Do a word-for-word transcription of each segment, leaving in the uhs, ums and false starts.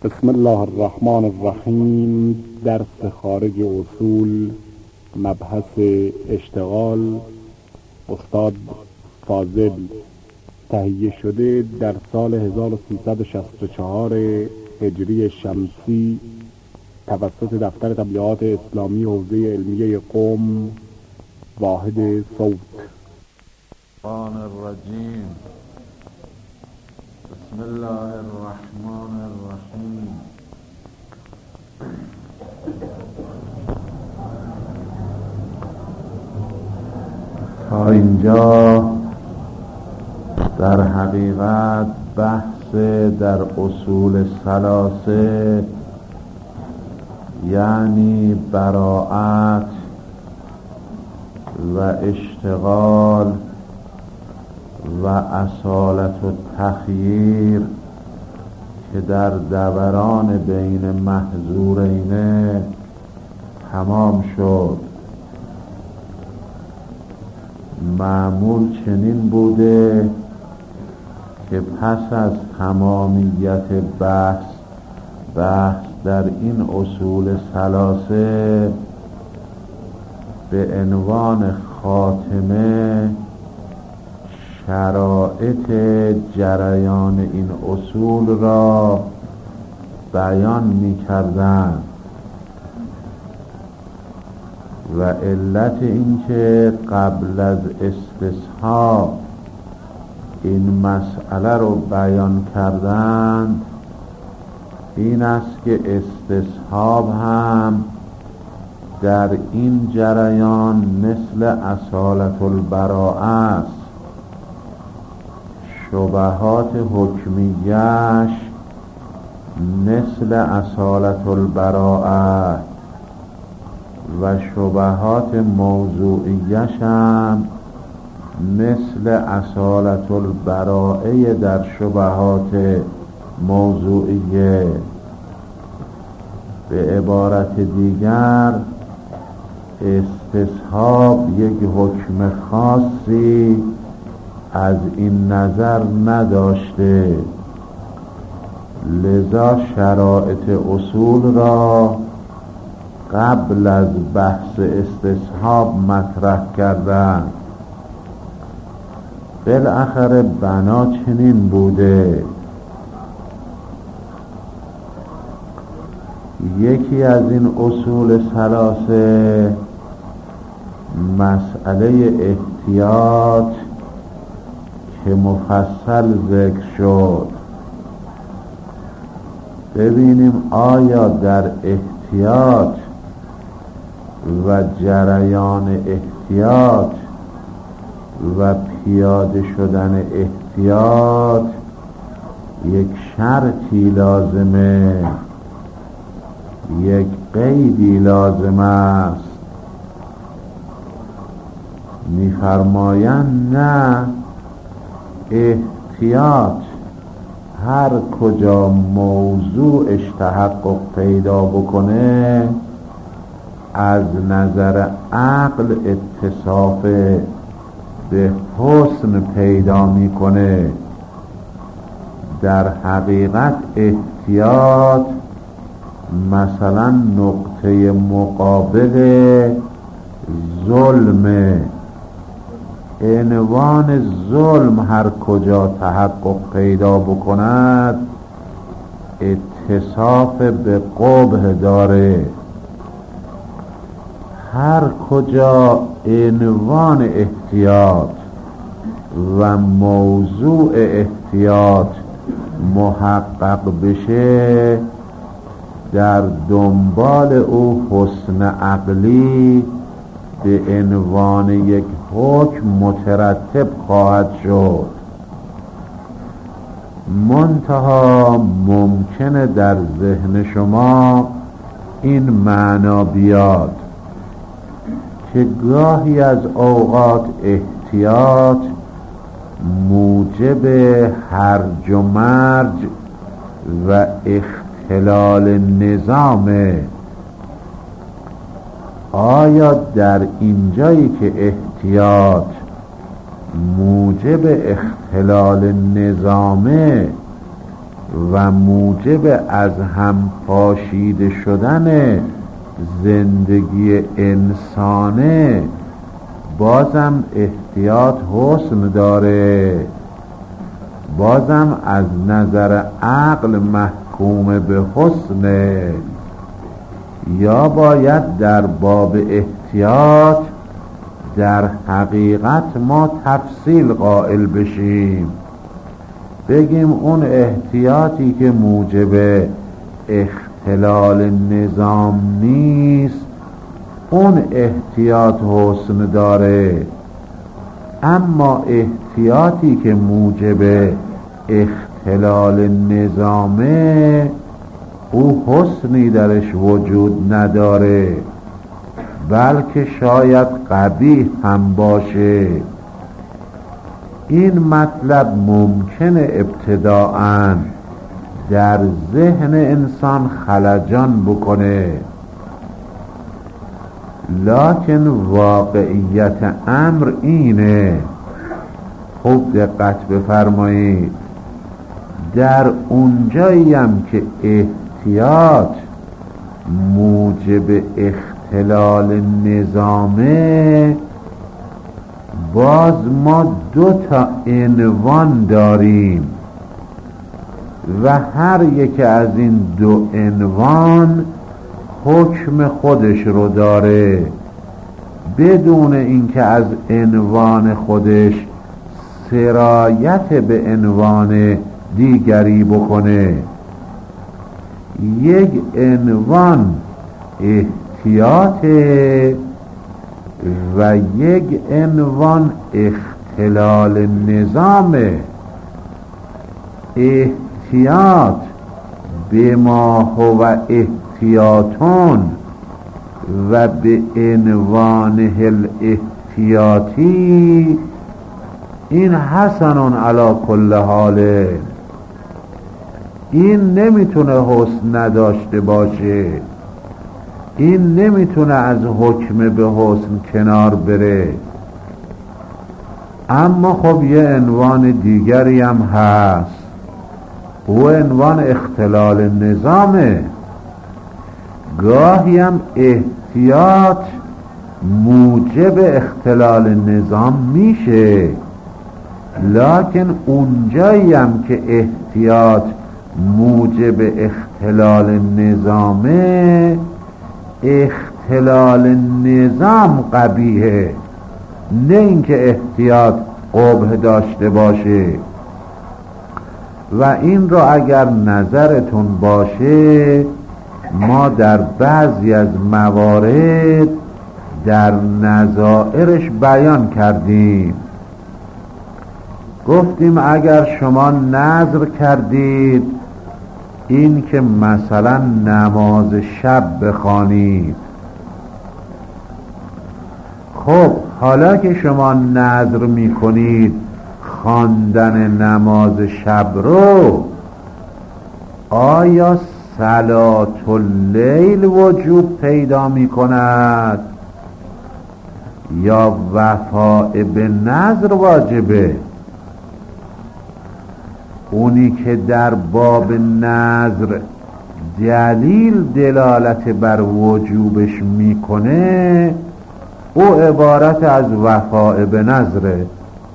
بسم الله الرحمن الرحیم. درس خارج اصول، مبحث اشتغال، استاد فاضل. تهیه شده در سال هزار و سیصد و شصت و چهار هجری شمسی توسط دفتر تبلیغات اسلامی حوزه علمیه قم، واحد صوت. الشیطان الرجیم. بسم الله الرحمن الرحیم. تا اینجا در حقیقت بحث در اصول ثلاثه، یعنی براءت و اشتغال و اصالت و تخییر که در دوران بین محظورین تمام شد. معمول چنین بوده که پس از تمامیت بحث بحث در این اصول ثلاثه به عنوان خاتمه شرایط جریان این اصول را بیان می کردن و علت این که قبل از استصحاب این مسئله رو بیان کردند این است که استصحاب هم در این جریان مثل اصالت البراءه است. شبهات حکمیش مثل اصالت البراءه و شبهات موضوعیش هم مثل اصالت البراءه در شبهات موضوعیه. به عبارت دیگر استصحاب یک حکم خاصی از این نظر نداشته، لذا شرایط اصول را قبل از بحث استصحاب مطرح کردن. بالاخره بنا چنین بوده: یکی از این اصول ثلاثه مسئله احتیاط که مفصل ذکر شد. ببینیم آیا در احتیاط و جریان احتیاط و پیاده شدن احتیاط یک شرطی لازمه، یک قیدی لازم است. می‌فرمایند نه، احتیاط هر کجا موضوعش تحقق پیدا بکنه از نظر عقل اتصاف به حسن پیدا میکنه. در حقیقت احتیاط مثلا نقطه مقابل ظلمه. عنوان ظلم هر کجا تحقق پیدا بکند اتصاف به قبح داره. هر کجا عنوان احتیاط و موضوع احتیاط محقق بشه در دنبال او حسن عقلی به عنوان یک حکم مترتب خواهد شد. منتها ممکنه در ذهن شما این معنا بیاد که گاهی از اوقات احتیاط موجب هرج و مرج و اختلال نظامه. آیا در اینجایی که احتیاط موجب اختلال نظامه و موجب از هم پاشیده شدن زندگی انسانه، بازم احتیاط حسن داره، بازم از نظر عقل محکوم به حسنه. یا باید در باب احتیاط در حقیقت ما تفصیل قائل بشیم، بگیم اون احتیاطی که موجب اختلال نظام نیست اون احتیاط حسن داره، اما احتیاطی که موجب اختلال نظامه او حسنی درش وجود نداره، بلکه شاید قبیح هم باشه. این مطلب ممکنه ابتداءً در ذهن انسان خلجان بکنه، لکن واقعیت امر اینه. خوب دقت بفرمایید، در اونجاییم که احتیاط موجب اختلال نظامه، باز ما دو تا عنوان داریم و هر یک از این دو عنوان حکم خودش رو داره، بدون اینکه از عنوان خودش سرایت به عنوان دیگری بکنه. یک عنوان احتیاطه و یک عنوان اختلال نظامه. احتیاط بما هو احتیاطون و به عنوان الاحتیاطی، این حسنون علی کل حال، این نمیتونه حسن نداشته باشه، این نمیتونه از حکم به حسن کنار بره. اما خب یه عنوان دیگری هم هست، او عنوان اختلال نظامه. گاهی هم احتیاط موجب اختلال نظام میشه، لکن اونجایی هم که احتیاط موجب اختلال نظامه، اختلال نظام قبیحه، نه اینکه احتیاط قبح داشته باشه. و این رو اگر نظرتون باشه، ما در بعضی از موارد در نظائرش بیان کردیم. گفتیم اگر شما نظر کردید این که مثلا نماز شب بخوانید، خب حالا که شما نظر میکنید خواندن نماز شب رو، آیا صلات اللیل وجوب پیدا میکند یا وفاء به نظر واجبه؟ اونی که در باب نظر دلیل دلالت بر وجوبش میکنه، او عبارت از وفاء به نظره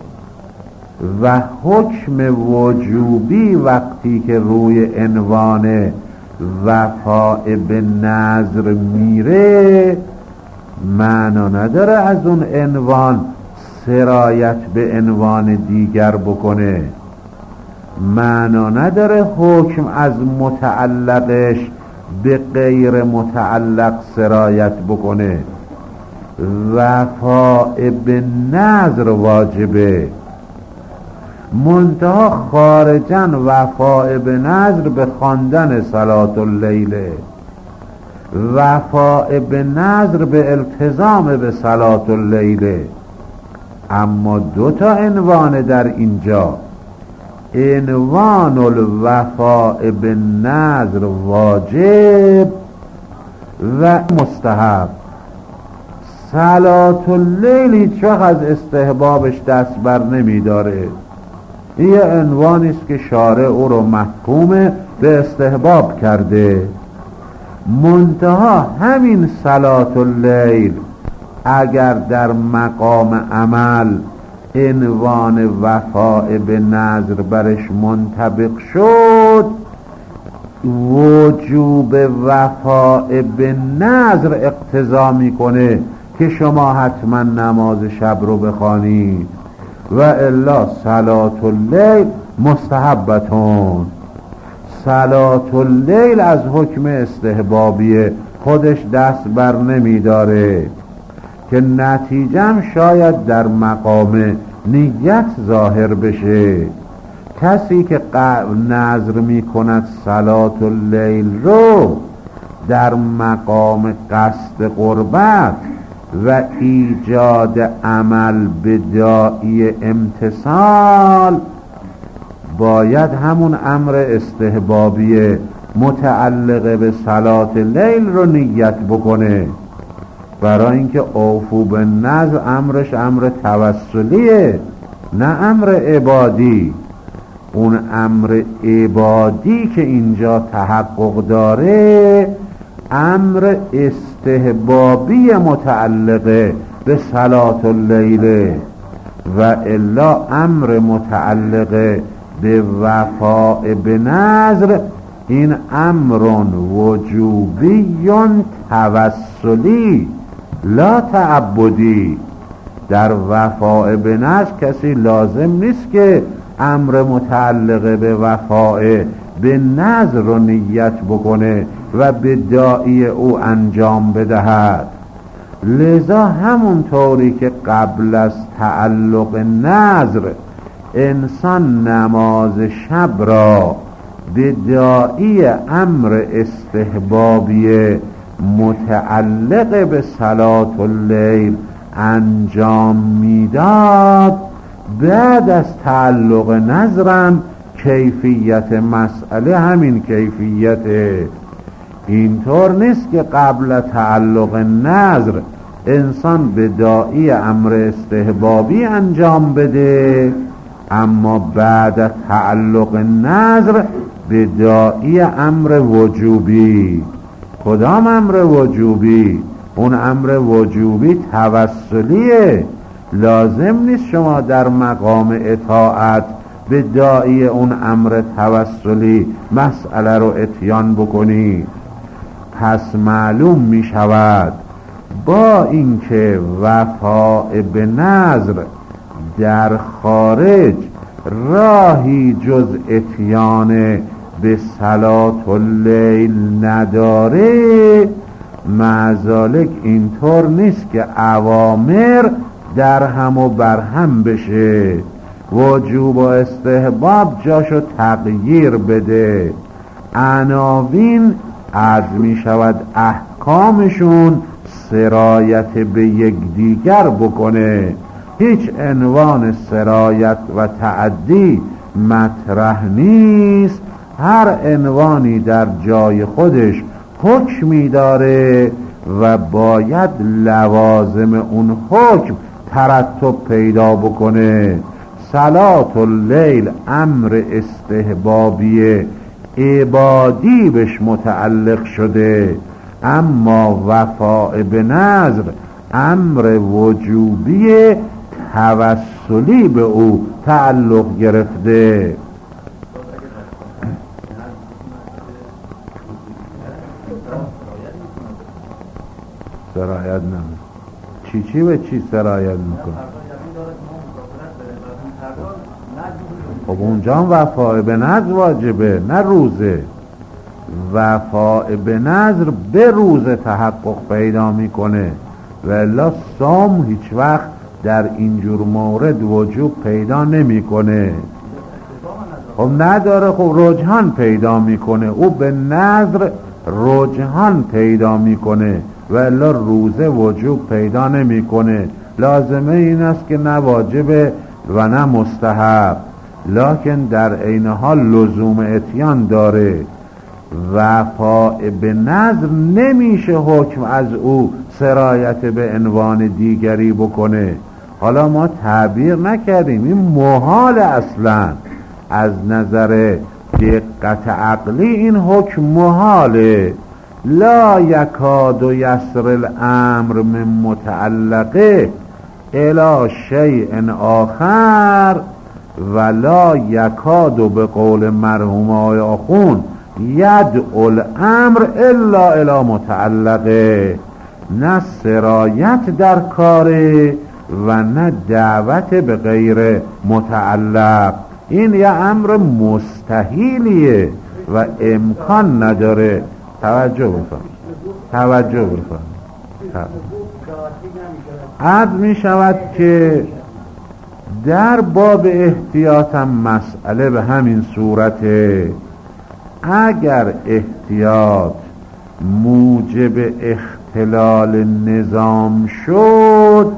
و حکم وجوبی وقتی که روی عنوان وفاء به نظر میره، معنا نداره از اون عنوان سرایت به عنوان دیگر بکنه، معنا نداره حکم از متعلقش به غیر متعلق سرایت بکنه. وفاء به نظر واجبه، منتها خارجاً وفاء به نظر به خواندن صلات اللیل، وفاء به نظر به التزام به صلات اللیل. اما دو تا عنوان در اینجا، عنوان الوفاء به نظر واجب و مستحب. صلات اللیل هیچ وقت از استحبابش دست بر نمی داره، این یه عنوانی است که شارع او رو محکوم به استحباب کرده. منتها همین صلاة اللیل اگر در مقام عمل عنوان وفاء به نذر برش منطبق شد، وجوب وفاء به نذر اقتضا میکنه که شما حتما نماز شب رو بخوانید، و الا صلاة اللیل مستحبتون. صلاة اللیل از حکم استحبابیه، خودش دست بر نمی داره که نتیجم شاید در مقام نیت ظاهر بشه. کسی که نذر می کند صلاة اللیل رو در مقام قصد قربت و ایجاد عمل به داعی امتثال، باید همون امر استحبابی متعلق به صلاة اللیل رو نیت بکنه، برای اینکه اوفو به نذر امرش امر توسلیه نه امر عبادی. اون امر عبادی که اینجا تحقق داره امر استحبابی متعلق به صلاة اللیل، و الا امر متعلق به وفاء به نذر این امر وجوبی توسلی لا تعبدی. در وفاء به نذر کسی لازم نیست که امر متعلق به وفاء به نذر رو نیت بکنه و به داعی او انجام بدهد. لذا همون طوری که قبل از تعلق نذر انسان نماز شب را به داعی امر استحبابی متعلق به صلاة اللیل انجام میداد، بعد از تعلق نذرم کیفیت مسئله همین کیفیته. اینطور نیست که قبل تعلق نذر انسان به داعی امر استحبابی انجام بده، اما بعد تعلق نذر به داعی امر وجوبی. کدام امر وجوبی؟ اون امر وجوبی توسلیه. لازم نیست شما در مقام اطاعت به داعی اون امر توسلی مسئله رو اتیان بکنی. پس معلوم می شود با اینکه وفاء به نذر در خارج راهی جز اتیان به صلاة اللیل نداره، معذالک اینطور نیست که اوامر در هم و بر هم بشه، وجوب و استحباب جاشو تغییر بده. عناوین از می شود احکامشون سرایت به یکدیگر بکنه، هیچ عنوان سرایت و تعدی مطرح نیست. هر عنوانی در جای خودش حکمی داره و باید لوازم اون حکم ترتب پیدا بکنه. صلاة اللیل امر استحبابی عبادی بهش متعلق شده، اما وفاء به نذر امر وجوبی توسلی به او تعلق گرفته. سرایت نمی چی چی به چی سرایت میکن؟ خب اونجا هم وفاء به نذر واجبه نه روزه. وفاء به نذر به روزه تحقق پیدا میکنه، و الا صوم هیچ وقت در اینجور مورد وجوب پیدا نمیکنه. خب نداره، خب رجحان پیدا میکنه، او به نذر رجحان پیدا میکنه و الا روزه وجوب پیدا نمیکنه. لازمه این است که نه واجبه و نه مستحب، لکن در عین حال لزوم اتیان داره. وفاء به نذر نمیشه حکم از او سرایت به عنوان دیگری بکنه. حالا ما تعبیر نکردیم، این محال اصلا. از نظر دقت عقلی این حکم محاله. لا یکاد یسر الامر من متعلقه الی شیء آخر ولا یکاد به قول مرحوم آقای آخون یدعو الامر الا الی متعلقه. نه سرایت در کاره و نه دعوت به غیر متعلق. این یه امر مستحیلیه و امکان نداره. توجه بکن توجه بکن عرض می شود که در باب احتیاط هم مسئله به همین صورته. اگر احتیاط موجب اختلال نظام شد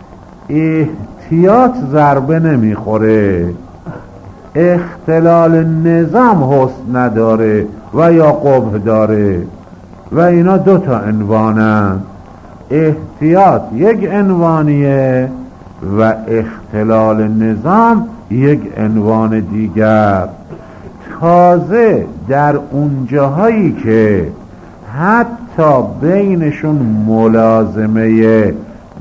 احتیاط ضربه نمیخوره، اختلال نظام حسن نداره و یا قبح داره و اینا دو تا عنوانن. احتیاط یک عنوانیه و اختلال نظام یک عنوان دیگر. تازه در اون جاهایی که حتی بینشون ملازمه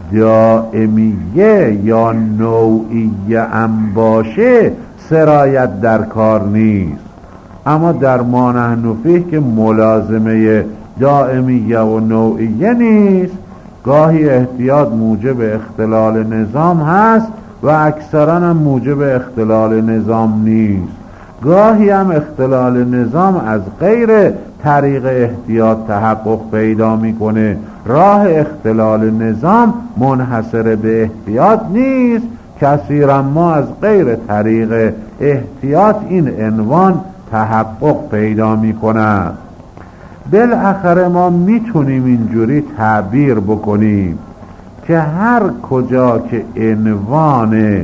دائمیه یا نوعیه هم باشه سرایت در کار نیست. اما در ما نحن فیه که ملازمه دائمیه و نوعیه نیست، گاهی احتیاط موجب اختلال نظام هست و اکثرا هم موجب اختلال نظام نیست. گاهی هم اختلال نظام از غیر طریق احتیاط تحقق پیدا میکنه. راه اختلال نظام منحصر به احتیاط نیست، کثیرا ما از غیر طریق احتیاط این عنوان تحقق پیدا میکنه. بالاخره ما میتونیم اینجوری تعبیر بکنیم که هر کجا که عنوان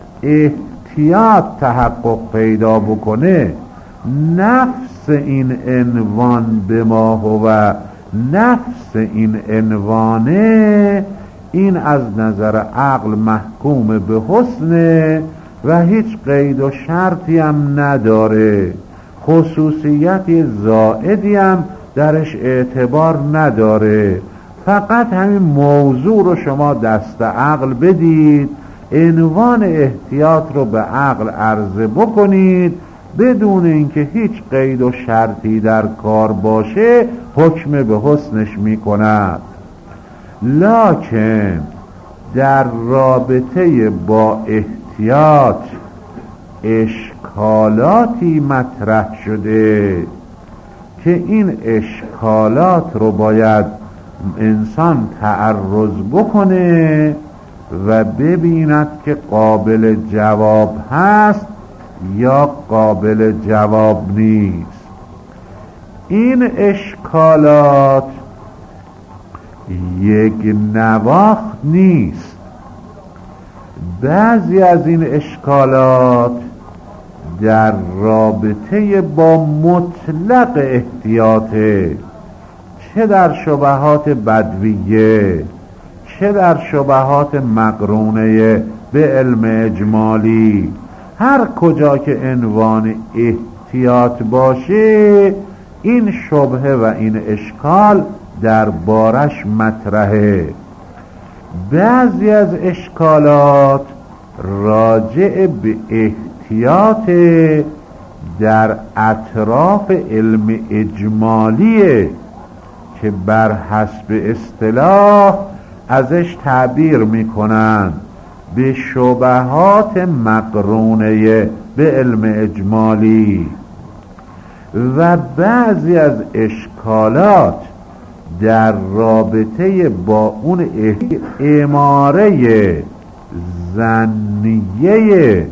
احتیاط تحقق پیدا بکنه نفس این عنوان به ما هو نفس این عنوانه این از نظر عقل محکوم به حسنه و هیچ قید و شرطی هم نداره، خصوصیتی زائدی هم درش اعتبار نداره. فقط همین موضوع رو شما دست عقل بدید، عنوان احتیاط رو به عقل عرضه بکنید بدون اینکه هیچ قید و شرطی در کار باشه حکم به حسنش میکند. لکن در رابطه با احتیاط اشکالاتی مطرح شده که این اشکالات رو باید انسان تعرض بکنه و ببیند که قابل جواب هست یا قابل جواب نیست. این اشکالات یک نواخت نیست. بعضی از این اشکالات در رابطه با مطلق احتیاطه، چه در شبهات بدویه چه در شبهات مقرونه به علم اجمالی. هر کجا که عنوان احتیاط باشه این شبهه و این اشکال در بارش مطرحه. بعضی از اشکالات راجع به احتیاط در اطراف علم اجمالیه که بر حسب اصطلاح ازش تعبیر میکنن به شبهات مقرونه به علم اجمالی. و بعضی از اشکالات در رابطه با اون اماره ظنیه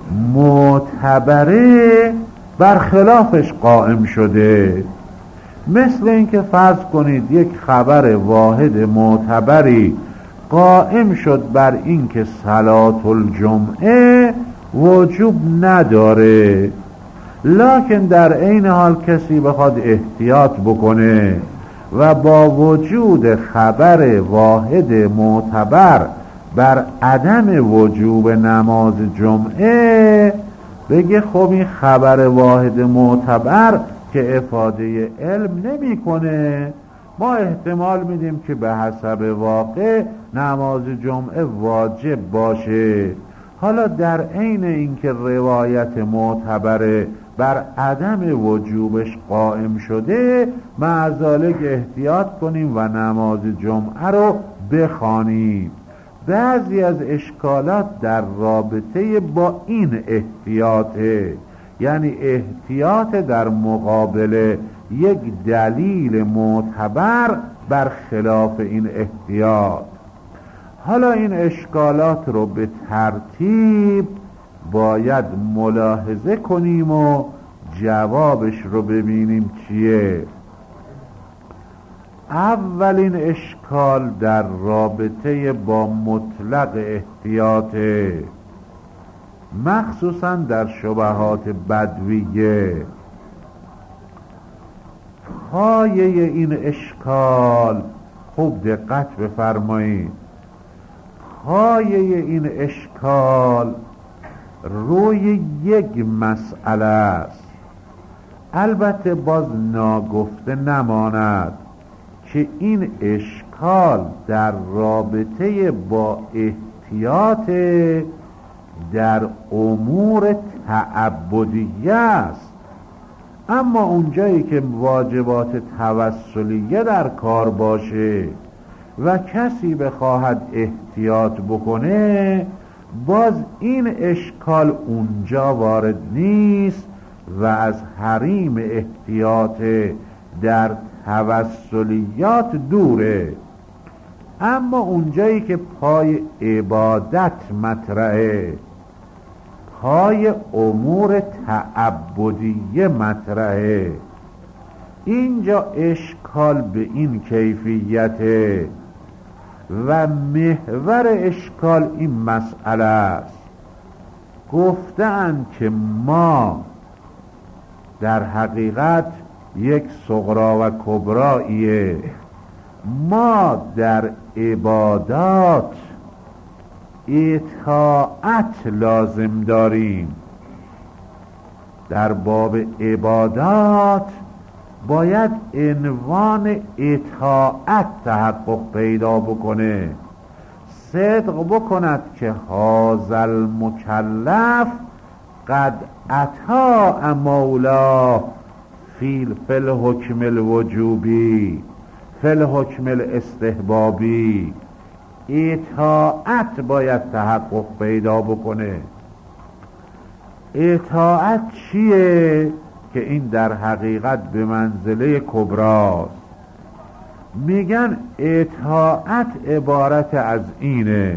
معتبره برخلافش قائم شده. مثل اینکه فرض کنید یک خبر واحد معتبری قائم شد بر اینکه صلاة الجمعه وجوب نداره، لکن در عین حال کسی بخواد احتیاط بکنه و با وجود خبر واحد معتبر بر عدم وجوب نماز جمعه بگه خب این خبر واحد معتبر که افاده علم نمیکنه، ما احتمال میدیم که به حسب واقع نماز جمعه واجب باشه. حالا در عین اینکه روایت معتبره بر عدم وجوبش قائم شده، معذالک احتیاط کنیم و نماز جمعه رو بخوانیم. بعضی از اشکالات در رابطه با این احتیاطه، یعنی احتیاط در مقابل یک دلیل معتبر بر خلاف این احتیاط. حالا این اشکالات رو به ترتیب باید ملاحظه کنیم و جوابش رو ببینیم چیه. اولین اشکال در رابطه با مطلق احتیاطه، مخصوصا در شبهات بدویه. پایه این اشکال خوب دقت بفرمایید، پایه این اشکال روی یک مسئله است. البته باز ناگفته نماند که این اشکال در رابطه با احتیاط در امور تعبدیه است، اما اونجایی که واجبات توسلیه در کار باشه و کسی بخواهد احتیاط بکنه، باز این اشکال اونجا وارد نیست و از حریم احتیاط در توسلیات دوره. اما اونجایی که پای عبادت مطرحه، پای امور تعبدیه مطرحه، اینجا اشکال به این کیفیته و محور اشکال این مسئله است. گفتند که ما در حقیقت یک صغرا و کبراییه، ما در عبادات اطاعت لازم داریم. در باب عبادات باید عنوان اطاعت تحقق پیدا بکنه، صدق بکند که هذا المکلف قد اطاع مولاه فی الحکم الوجوبی فی الحکم الاستحبابی. اطاعت باید تحقق پیدا بکنه. اطاعت چیه؟ که این در حقیقت به منزله کبراست. میگن اطاعت عبارت از اینه: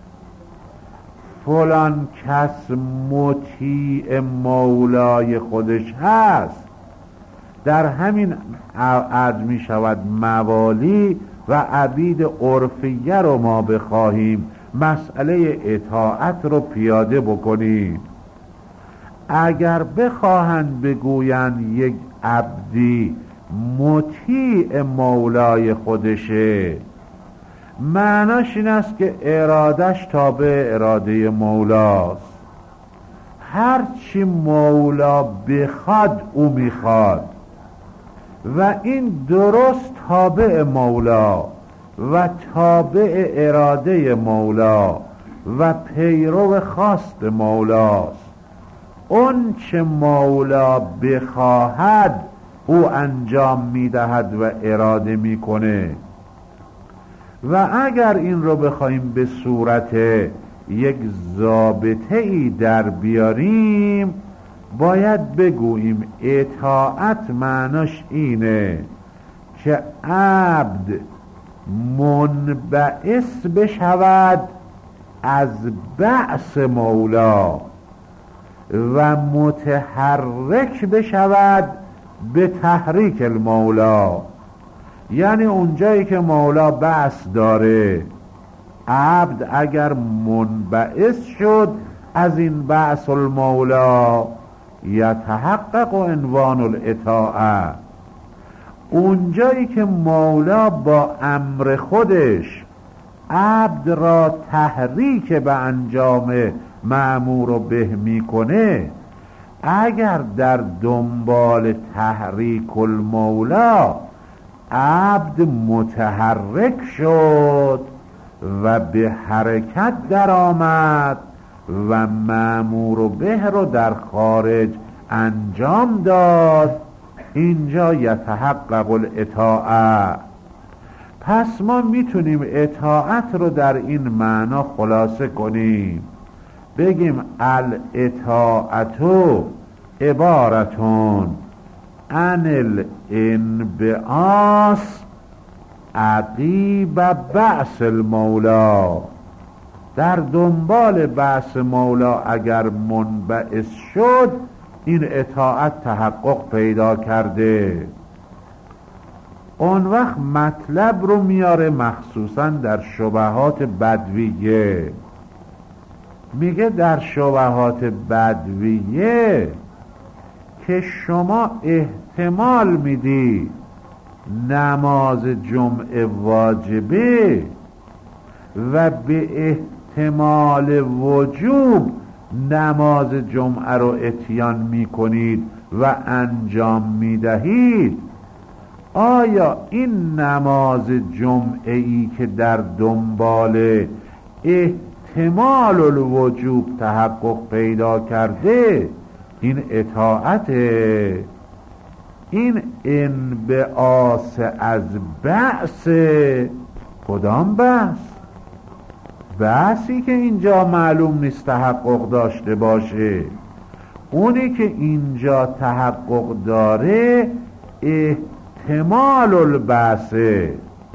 فلان کس مطیع مولای خودش هست. در همین عد می شود موالی و عبید عرفیه رو ما بخواهیم مسئله اطاعت رو پیاده بکنیم. اگر بخواهند بگویند یک عبدی مطیع مولای خودشه، معناش این است که ارادش تابع اراده مولاست. هرچی مولا بخواد او میخواد و این درست تابع مولا و تابع اراده مولا و پیرو خواست مولاست. اون چه مولا بخواهد او انجام میدهد و اراده میکنه. و اگر این رو بخوایم به صورت یک ضابطه ای در بیاریم، باید بگوییم اطاعت معناش اینه که عبد منبعث بشود از بعث مولا و متحرک بشود به تحریک المولا. یعنی اونجایی که مولا بعث داره، عبد اگر منبعث شد از این بعث المولا، یتحقق عنوان الاطاعه. اونجایی که مولا با امر خودش عبد را تحریک به انجام مأمور و به میکنه، اگر در دنبال تحریک المولا عبد متحرک شد و به حرکت در آمد و مأمور به رو در خارج انجام داد، اینجا یتحقق الاطاعه. پس ما میتونیم اطاعت رو در این معنا خلاصه کنیم، بگیم الاطاعتو عبارتون عن الانبعاث عقیب بعث المولا. در دنبال بعث مولا اگر منبعث شد، این اطاعت تحقق پیدا کرده. اون وقت مطلب رو میاره مخصوصا در شبهات بدویه، میگه در شبهات بدویه که شما احتمال میدی نماز جمعه واجبه و به احتمال وجوب نماز جمعه رو اتیان میکنید و انجام میدهید. آیا این نماز جمعه ای که در دنبال احتمال الوجوب تحقق پیدا کرده، این اطاعته؟ این انبعاث از بعث، کدام بعث؟ بعثی که اینجا معلوم نیست تحقق داشته باشه. اونی که اینجا تحقق داره احتمال البعثه.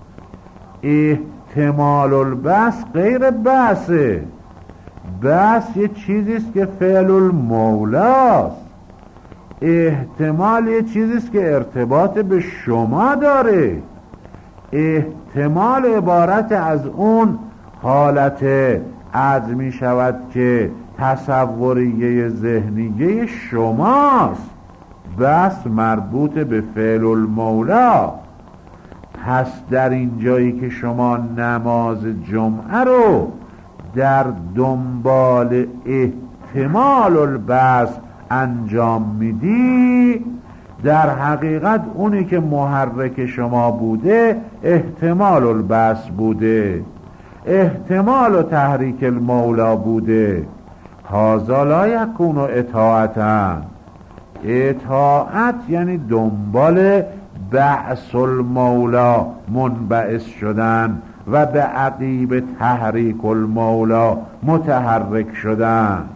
احتمال البعث غیر بعثه. بعث یه چیزیست که فعل المولاست، احتمال یه چیزیست که ارتباط به شما داره. احتمال عبارت از اون حالت عرض می شود که تصوریه ذهنیه شماست، بس مربوط به فعل المولا. پس در این جایی که شما نماز جمعه رو در دنبال احتمال البعث انجام میدی، در حقیقت اونی که محرک شما بوده احتمال البعث بوده، احتمال و تحریک المولا بوده. هذا لا یکون اطاعتا. اطاعت یعنی دنبال بعث المولا منبعث شدن و به عقیب تحریک المولا متحرک شدن،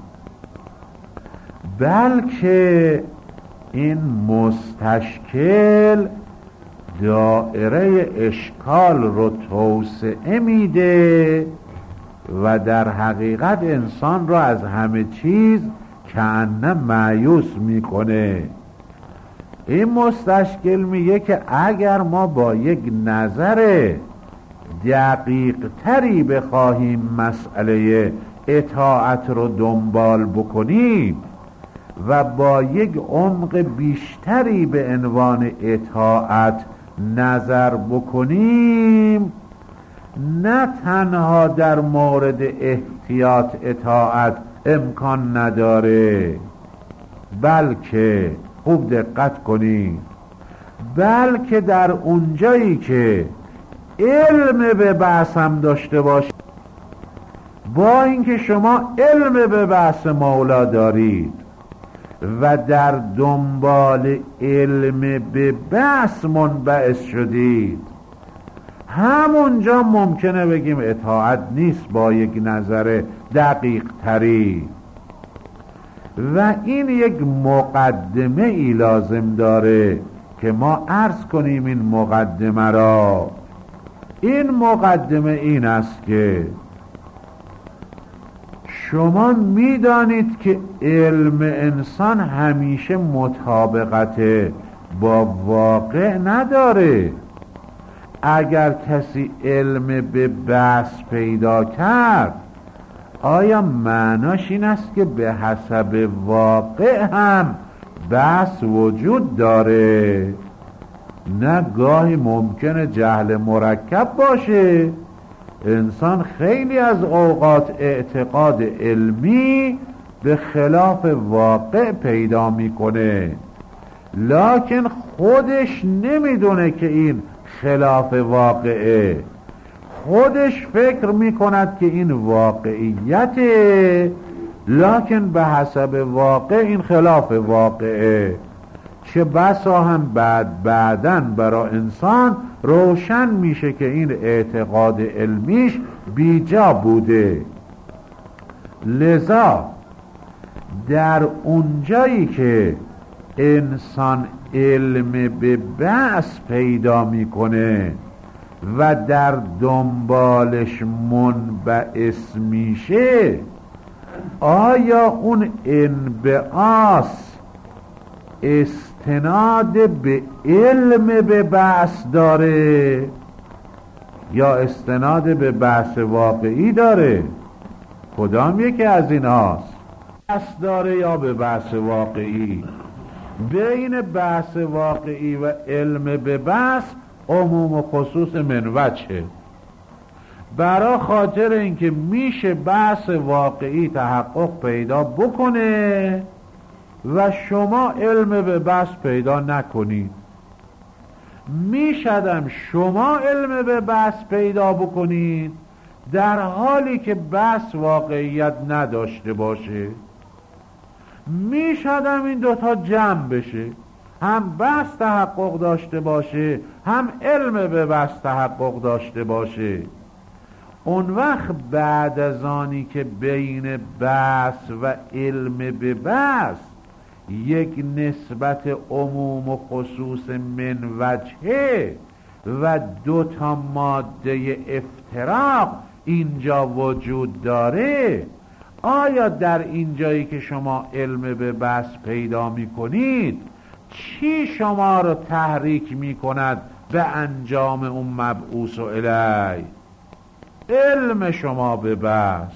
بلکه این مستشکل دائره اشکال رو توسعه میده و در حقیقت انسان رو از همه چیز کأنه مایوس میکنه. این مستشکل میگه که اگر ما با یک نظر دقیق تری بخواهیم مسئله اطاعت رو دنبال بکنیم و با یک عمق بیشتری به عنوان اطاعت نظر بکنیم، نه تنها در مورد احتیاط اطاعت امکان نداره، بلکه خوب دقت کنید، بلکه در اونجایی که علم به بعث هم داشته باشید، با اینکه شما علم به بعث مولا دارید و در دنبال علم به بعث منبعث شدید، همونجا ممکنه بگیم اطاعت نیست با یک نظر دقیق تری. و این یک مقدمه ای لازم داره که ما عرض کنیم این مقدمه را. این مقدمه این است که شما میدانید که علم انسان همیشه مطابقت با واقع نداره. اگر کسی علم به بعث پیدا کرد، آیا معناش این است که به حسب واقع هم بعث وجود داره؟ نه، گاهی ممکنه جهل مرکب باشه. انسان خیلی از اوقات اعتقاد علمی به خلاف واقع پیدا میکنه، لکن خودش نمیدونه که این خلاف واقعه، خودش فکر میکند که این واقعیته، لکن به حسب واقع این خلاف واقعه. چه بسا هم بعد بعدن برای انسان روشن میشه که این اعتقاد علمیش بیجا بوده. لذا در اونجایی که انسان علم به بعث پیدا میکنه و در دنبالش منبعث میشه، آیا اون انبعاث استناد به علم به بعث داره یا استناد به بحث واقعی داره؟ کدام یکی از این هاست؟ بحث داره یا به بحث واقعی؟ بین بحث واقعی و علم به بحث عموم و خصوص من وجهه. برای خاطر اینکه میشه بحث واقعی تحقق پیدا بکنه و شما علم به بحث پیدا نکنید، میشدم شما علم به بحث پیدا بکنید در حالی که بحث واقعیت نداشته باشه. میشدم این دوتا جمع بشه، هم بحث تحقق داشته باشه هم علم به بحث تحقق داشته باشه. اون وقت بعد از آنی که بین بحث و علم به بحث یک نسبت عموم و خصوص من وجهه و دو تا ماده افتراق اینجا وجود داره، آیا در اینجایی که شما علم به بحث پیدا می کنید چی شما رو تحریک می کند به انجام اون مبعوث و الی؟ علم شما به بحث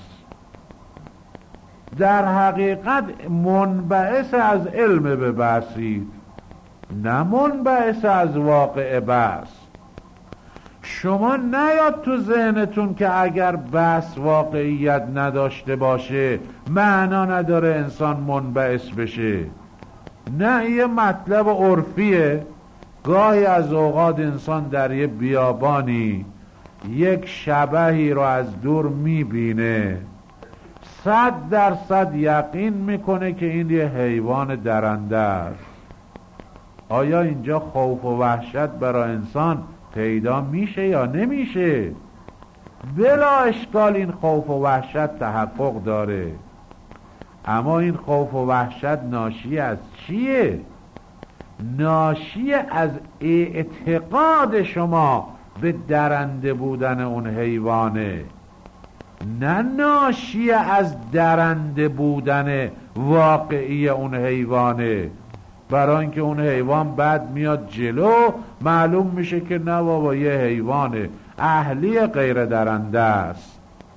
در حقیقت منبعث از علم به بحثید، نه منبعث از واقع بحث. شما نیاد تو ذهنتون که اگر بحث واقعیت نداشته باشه معنا نداره انسان منبعث بشه. نه، یه مطلب عرفیه. گاهی از اوقات انسان در یه بیابانی یک شبحی رو از دور میبینه، صد درصد یقین میکنه که این یه حیوان درنده است. آیا اینجا خوف و وحشت برای انسان پیدا میشه یا نمیشه؟ بلا اشکال این خوف و وحشت تحقق داره، اما این خوف و وحشت ناشی از چیه؟ ناشی از اعتقاد شما به درنده بودن اون حیوانه، نه ناشی از درنده بودن واقعی اون حیوانه. برای اینکه اون حیوان بعد میاد جلو معلوم میشه که نه بابا یه حیوان اهلی غیر درنده است.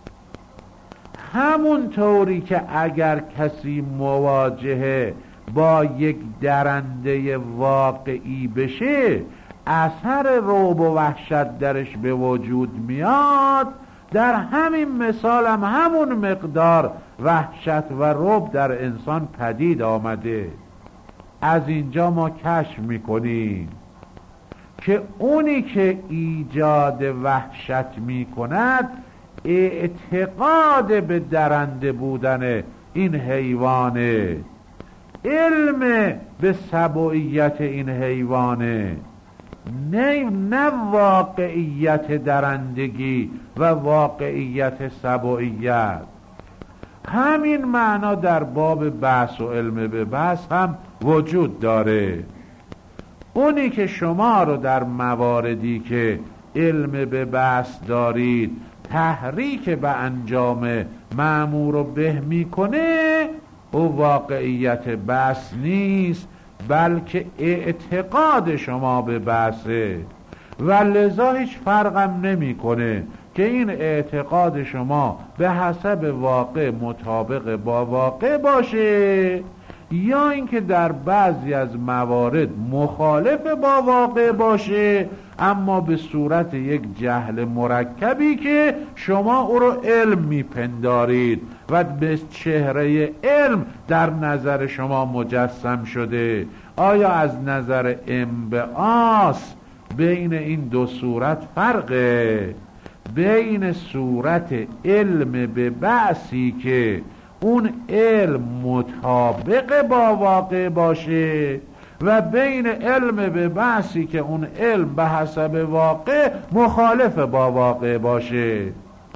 همون طوری که اگر کسی مواجهه با یک درنده واقعی بشه اثر رعب و وحشت درش به وجود میاد، در همین مثال هم همون مقدار وحشت و رعب در انسان پدید آمده. از اینجا ما کشف میکنیم که اونی که ایجاد وحشت میکند اعتقاد به درنده بودن این حیوانه، علم به سبوعیت این حیوانه، نه نه واقعیت درندگی و واقعیت سبوعیت. همین معنا در باب بحث و علم به بحث هم وجود داره. اونی که شما رو در مواردی که علم به بحث دارید تحریک به انجام مأمور و به میکنه، او واقعیت بحث نیست بلکه اعتقاد شما به بحثه، و لذا هیچ فرقم نمیکنه که این اعتقاد شما به حسب واقع مطابق با واقع باشه یا اینکه در بعضی از موارد مخالف با واقع باشه، اما به صورت یک جهل مرکبی که شما او رو علم میپندارید و به چهره علم در نظر شما مجسم شده. آیا از نظر انبعاث بین این دو صورت فرقه؟ بین صورت علم به بعثی که اون علم مطابق با واقع باشه و بین علم به بعثی که اون علم به حسب واقع مخالف با واقع باشه.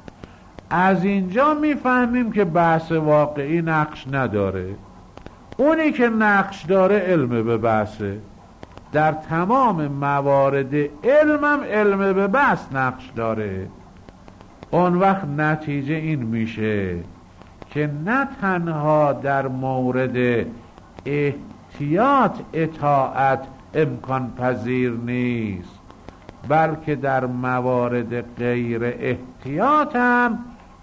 از اینجا میفهمیم که بحث واقعی نقش نداره. اونی که نقش داره علم به بعثه. در تمام موارد علمم علم به بعث نقش داره. اون وقت نتیجه این میشه که نه تنها در مورد احتیاط اطاعت امکان پذیر نیست، بلکه در موارد غیر احتیاط هم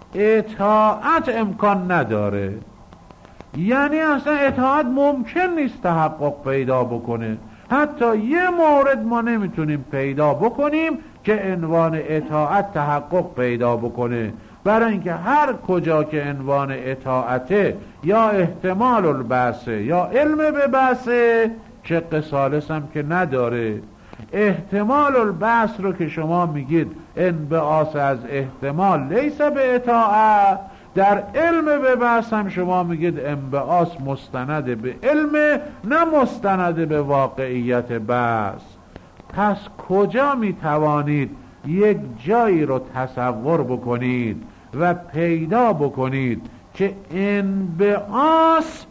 اطاعت امکان نداره. یعنی اصلا اطاعت ممکن نیست تحقق پیدا بکنه. حتی یه مورد ما نمیتونیم پیدا بکنیم که عنوان اطاعت تحقق پیدا بکنه، برای اینکه هر کجا که عنوان اطاعته یا احتمال البعثه یا علم به بعثه، که قصالس هم که نداره. احتمال البعث رو که شما میگید انبعاث از احتمال لیس به اطاعت، در علم به بعث هم شما میگید انبعاث مستند به علم نه مستند به واقعیت بعث. پس کجا میتوانید یک جایی رو تصور بکنید و پیدا بکنید که انبعاث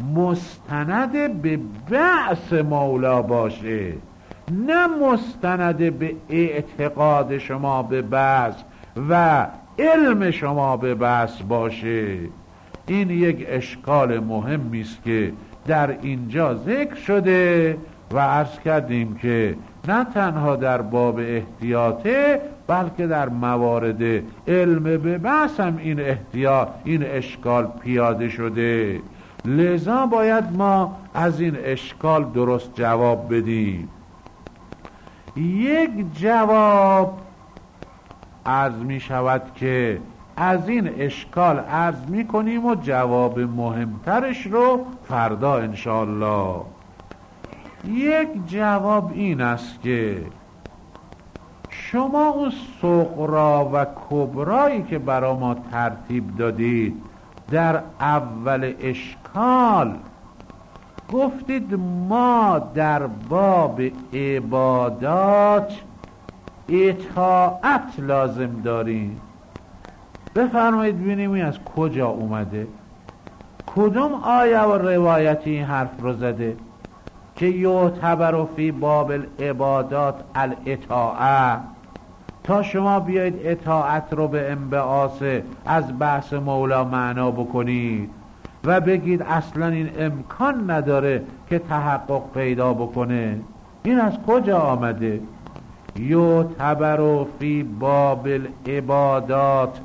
مستند به بعث مولا باشه، نه مستند به اعتقاد شما به بعث و علم شما به بعث باشه؟ این یک اشکال مهمی است که در اینجا ذکر شده و عرض کردیم که نه تنها در باب احتیاطه، بلکه در موارد علم به بعث هم این احتیاط این اشکال پیاده شده. لذا باید ما از این اشکال درست جواب بدیم. یک جواب عرض می شود که از این اشکال عرض می کنیم و جواب مهمترش رو فردا انشاءالله. یک جواب این است که شما اون صغرا و کبرایی که برای ما ترتیب دادید در اول اشکال گفتید ما در باب عبادات اطاعت لازم داریم. بفرمایید ببینیم این از کجا اومده؟ کدوم آیه و روایتی این حرف رو زده که یعتبر فی باب العبادات الاطاعه؟ تا شما بیایید اطاعت رو به انبعاث از بحث مولا معنا بکنید و بگید اصلا این امکان نداره که تحقق پیدا بکنه. این از کجا آمده؟ یعتبر فی باب العبادات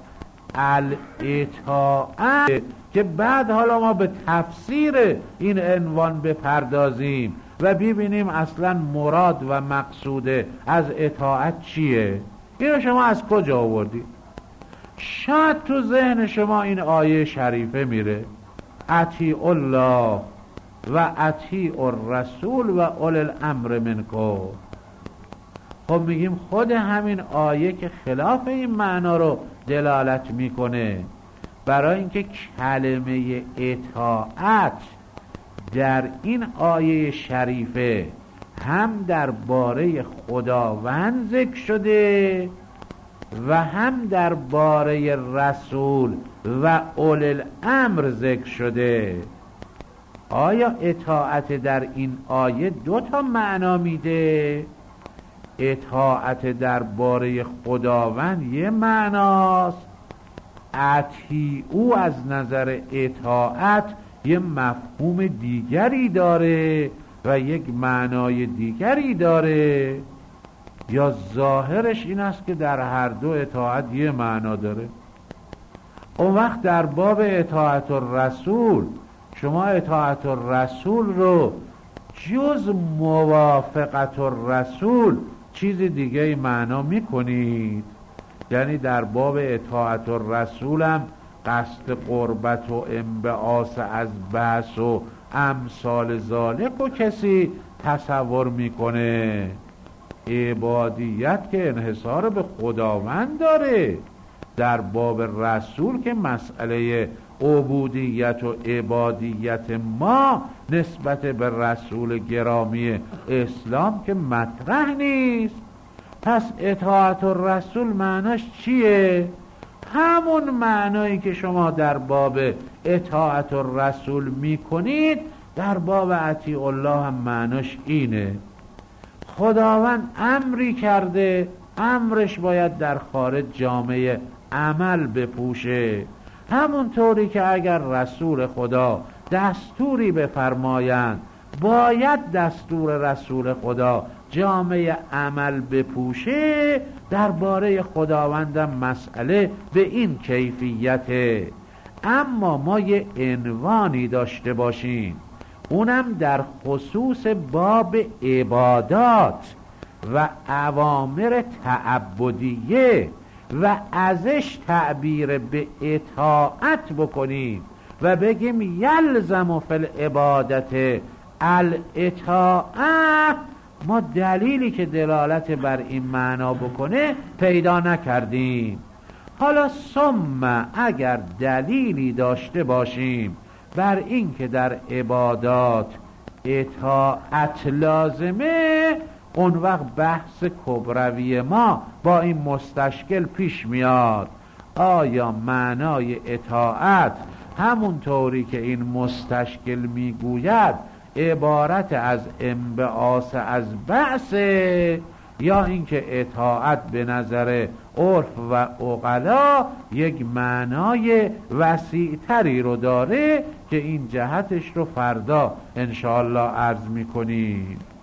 الاطاعه، که بعد حالا ما به تفسیر این عنوان بپردازیم و ببینیم اصلا مراد و مقصود از اطاعت چیه. اینو شما از کجا آوردید؟ شاید تو ذهن شما این آیه شریفه میره اطیع الله و اطیع الرسول و اولی الامر منکم. خب میگیم خود همین آیه که خلاف این معنا رو دلالت میکنه، برای اینکه کلمه اطاعت در این آیه شریفه هم درباره خداوند ذکر شده و هم درباره رسول و اولی الامر ذکر شده. آیا اطاعت در این آیه دو تا معنا میده؟ اطاعت درباره خداوند یه معناست، اطیعو از نظر اطاعت یه مفهوم دیگری داره و یک معنای دیگری داره، یا ظاهرش این است که در هر دو اطاعت یه معنا داره؟ اون وقت در باب اطاعت الرسول شما اطاعت الرسول رو جز موافقت الرسول چیز دیگه ای معنا میکنید. یعنی در باب اطاعت الرسول هم قصد قربت و انبعاث از بحث و امثال ذالک و کسی تصور میکنه. عبادیت که انحصار به خداوند داره. در باب رسول که مسئله عبودیت و عبادیت ما نسبت به رسول گرامی اسلام که مطرح نیست. پس اطاعت الرسول معناش چیه؟ همون معنایی که شما در باب اطاعت الرسول میکنید در باب اطیع الله هم معناش اینه. خداوند امری کرده، امرش باید در خارج جامعه عمل بپوشه. همونطوری که اگر رسول خدا دستوری بفرمایند باید دستور رسول خدا جامعه عمل بپوشه. درباره خداوندم مسئله به این کیفیته. اما ما یه عنوانی داشته باشیم، اونم در خصوص باب عبادات و اوامر تعبدیه و ازش تعبیر به اطاعت بکنیم و بگیم یلزم فی العبادت الاطاعه. ما دلیلی که دلالت بر این معنا بکنه پیدا نکردیم. حالا ثم اگر دلیلی داشته باشیم بر این که در عبادات اطاعت لازمه، اون وقت بحث کبروی ما با این مستشکل پیش میاد. آیا معنای اطاعت همونطوری که این مستشکل میگوید عبارت از انبعاث از بعثه، یا اینکه اطاعت به نظر عرف و عقلا یک معنای وسیع‌تری رو داره که این جهتش رو فردا انشاءالله عرض میکنیم.